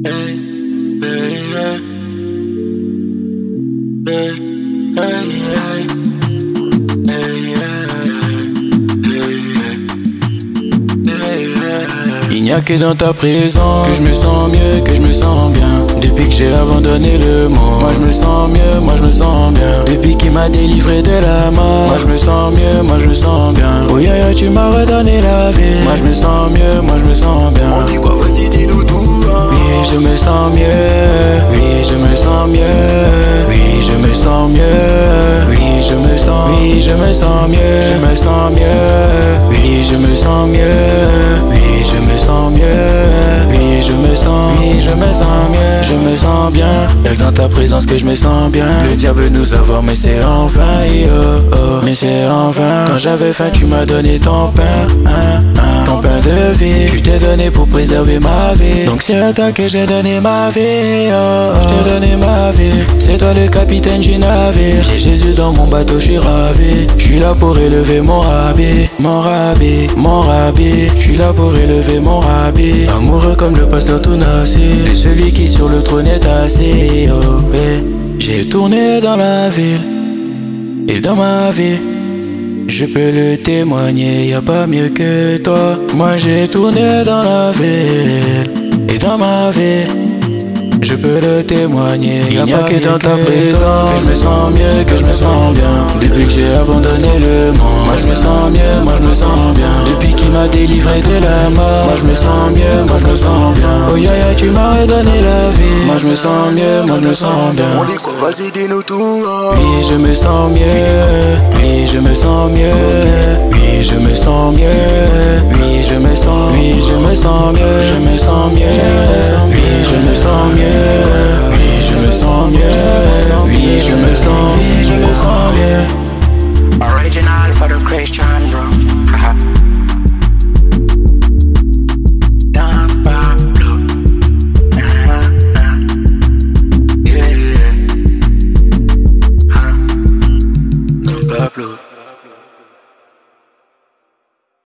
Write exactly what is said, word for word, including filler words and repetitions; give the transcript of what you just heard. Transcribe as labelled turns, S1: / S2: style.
S1: Hey, hey, hey. Hey, hey, hey. Hey, hey, hey, hey. Il n'y a que dans ta présence que je me sens mieux, que je me sens bien. Depuis que j'ai abandonné le monde, moi je me sens mieux, moi je me sens bien. Depuis qu'il m'a délivré de la mort, moi je me sens mieux, moi je me sens bien. Oh yeah, yeah, tu m'as redonné la vie. Moi je me sens mieux, moi je me sens bien.
S2: On dit quoi, vas-y dis-nous tout.
S1: Oui, je me sens mieux. Oui, je me sens mieux. Oui, je me sens mieux. Oui, je me sens. Oui, je me sens mieux. Je me sens mieux. Oui, je me sens mieux. Oui, je me sens mieux. Oui, je me sens. Oui, je me sens mieux. Je me sens bien. Y'a que dans ta présence que je me sens bien. Le diable veut nous avoir, mais c'est en vain. Oh, oh, mais c'est en vain. Quand j'avais faim, tu m'as donné ton pain. Hein, hein, ton pain de vie. Tu t'es donné pour préserver ma vie. Donc c'est à toi que j'ai donné ma vie. Oh, je t'ai donné ma vie. C'est toi le capitaine du navire. J'ai Jésus dans mon bateau, je suis ravi. Je suis là pour élever mon rabbi. Mon rabbi, mon rabbi. Je suis là pour élever mon rabbi. Amoureux comme le pasteur Tounassi. Et celui qui sur le trône est assis. Oh, ouais. J'ai tourné dans la ville. Et dans ma vie, je peux le témoigner, y a pas mieux que toi. Moi j'ai tourné dans la ville. Et dans ma vie, je peux le témoigner. Il n'y a que dans ta présence que je me sens mieux, que je me sens bien. Depuis que j'ai abandonné le monde, moi je me sens mieux, moi je me sens bien. Depuis qu'il m'a délivré de la mort, moi je me sens mieux, moi je me sens bien. Oh yeah, yeah, tu m'as redonné la vie. Moi je me sens mieux, moi je me sens bien.
S2: On dit quoi, vas-y dis-nous tout.
S1: Oui, je me sens mieux. Oui, je me sens mieux. Oui, je me sens mieux. Oui, je me sens. Oui, je me sens mieux. Je me sens mieux. Oui, je me sens mieux. Oui, je me sens mieux. Oui, je me sens. Oui, je me sens mieux.